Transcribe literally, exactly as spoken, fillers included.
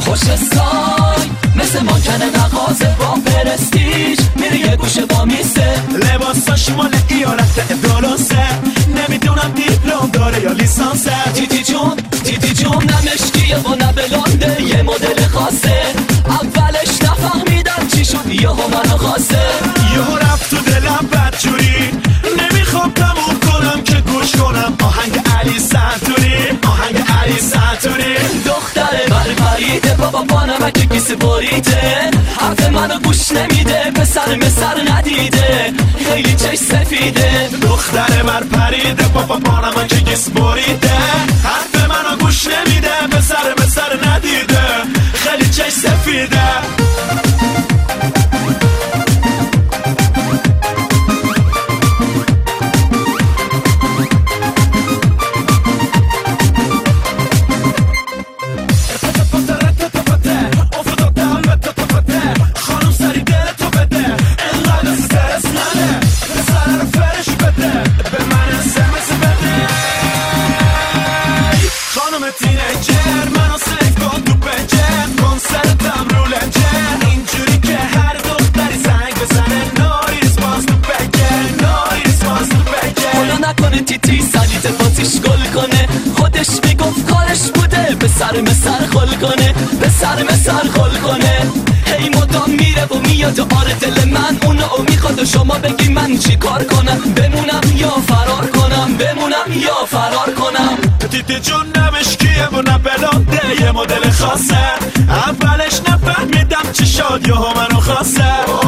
خوش سای مثل مانکن مغازه با پرستیج میره یه گوشه با میسه لباساش مال ایالت درسته نمیدونم دیپلم داره یا لیسانسه تیتی جون تیتی جون نه مشکیه و نه بلانده یه مدل خاصه اولش نفهمیدم چی شد یهو منو خواسته یهو رفت تو دلم بدجوری نمیخوام تموم کنم که گوش کنم آهنگ علی سنتوری آهنگ علی سنتوری دختره بر پریده بابا با نمک کیسه بریده حرف منو گوش نمیده پسر مسر ندیده خیلی چش سفیده دختره بر پریده بابا با نمک کیسه بریده حرف منو گوش نمیده پسر مسر ندیده خیلی چش سفیده تینیجر منو سیف کن تو پنجر کنسرتم رو لنجر اینجوری که هر دختری زنگ بزنه ناریز باز تو بگر ناریز باز تو بگر خدا نکنه تیتی سلیت پاتیش گل کنه خودش میگفت کارش بوده به سر مسر خل کنه به سر مسر خل کنه هی مدام میره و میاد آره دل من اونو میخواد و شما بگی من چی کار کنم بمونم یا فرار کنم بمونم یا فرار کنم تیتی جون نمشکیه و نه بلانده یه مدل خاصه اولش نفهمیدم چی شد یهو منو خواسته